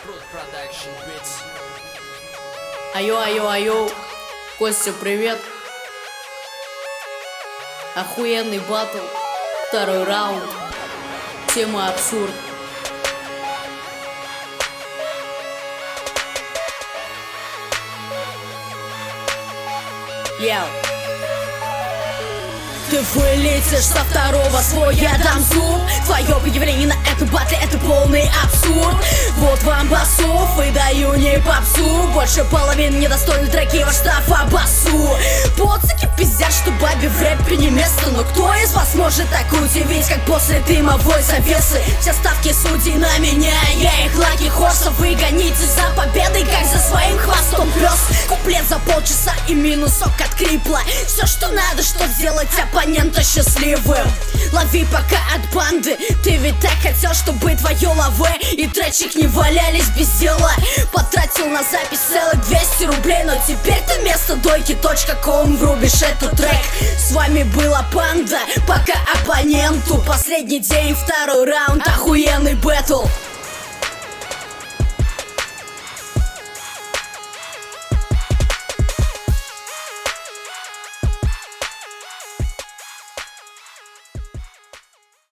Айо, Костя, привет. Охуенный батл. Второй раунд. Тема абсурд. Яу. Ты вылетишь со второго слоя, я дам зуб. Твое появление на этом батле — это полный абсурд. Вот вам басов и даю не попсу. Больше половины недостойны треки, ваш штраф обоссу. Поцики пиздят, что бабе в рэпе не место. Но кто из вас может так удивить, как после дымовой завесы? Все ставки судей на меня, я их лаки хорсов. Вы гонитесь за победой, как за своим хвостом пёс. Куплет за полчаса и минусок от крипла. Все, что надо, что сделать оппонента счастливым. Лови пока от банды. Ты ведь так хотел, чтобы твое лаве и тречик не валялись без дела. Потратил на запись целых 200 рублей, но теперь ты вместо дойки.ком врубишь этот трек. С вами была Панда, пока оппоненту последний день, второй раунд, охуенный бэтл.